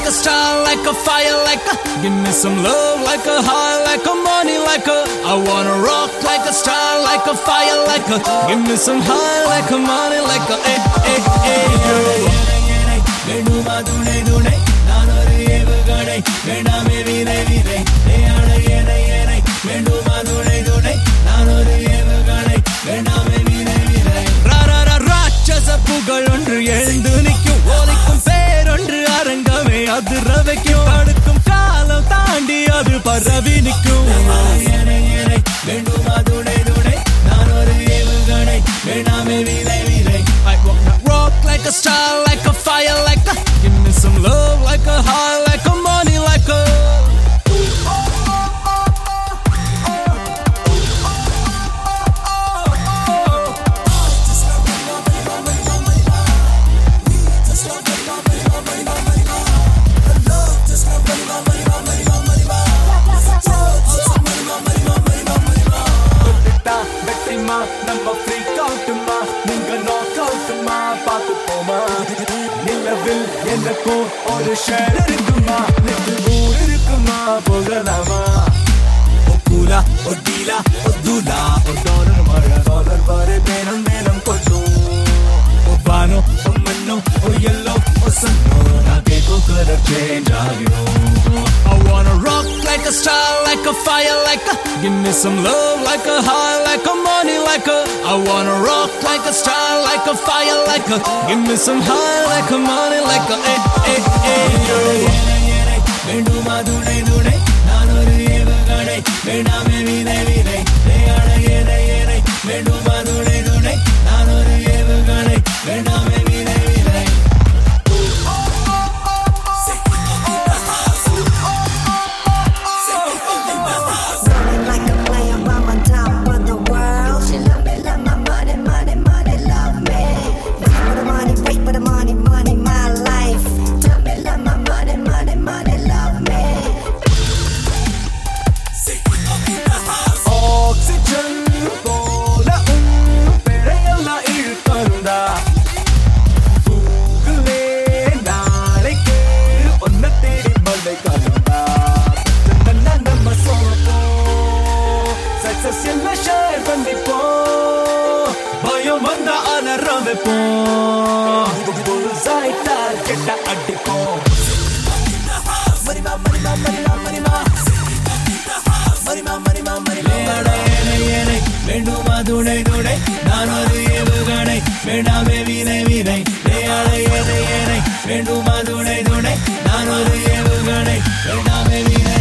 a star, like a fire, like a. Give me some love, like a high, like a money, like a. I wanna rock like a star, like a fire, like a. Give me some high, like a money, like a. வேண்டுமா துணை துணை நான் ஒரு ஏவுகணை வேண்டாமே வீணை வீணை ஏனை வேண்டுமா துணை துணை நான் ஒரு ஏவுகணை வேண்டாமே வீணை வீணை ராட்சச புகழ் ஒன்று எழுந்து நிற்கும் ஓலைக்கும் பேரொன்று அரங்கமே அதிர வைக்கும் தடுக்கும் காலம் தாண்டி அது பரவி நிற்கும் வேண்டுமா துணை துணை நான் ஒரு ஏவுகணை வேண்டாமே வீணை வீணை I wanna rock like a star, like a fire, like a. Give me some love, like a high, like a money, like a. நம்ம freak out மா நீங்க knock out மா பாத்து போமா நிலவில் எனக்கும் ஒரு ஷேர் இருக்குமா லிட்டில் ஊர் இருக்குமா போகலாமா ஓ கூலா ஓ டீலா ஓ தூலா ஓ டாலர் மழை டாலர் பாரு மேனம் மேனம் கொட்டும் ஓ பானோ ஓ மண்ணோ ஓ yellow ஓ சன்னோ நாகே கோ கலர் சேஞ்ச் ஆகிடும் I wanna rock like a star, like a fire, like a. Give me some love, like a high, like a money, like a. I wanna rock like a star, like a fire, like a. Give me some high, like a money, like a. வேண்டுமா துணை துணை நான் ஒரு ஏவுகணை வேண்டாமே வீணை வீணை ஏனை வேண்டுமா துணை துணை நான் ஒரு ஏவுகணை வேண்டாமே வீணை வீணை பயம் வந்தா அலறம் வைப்போம் புதுசாய் டார்கெட்ட அடிப்போம் மரிமா மரிமா மரிமா மரிமா மரிமா மரிமா மரிமா ஏனை வேண்டுமா துணை துணை நான் ஒரு ஏவுகணை வேண்டாமே வீணை வீணை ஏனை வேண்டுமா துணை துணை நான் ஒரு ஏவுகணை வேண்டாமே வீணை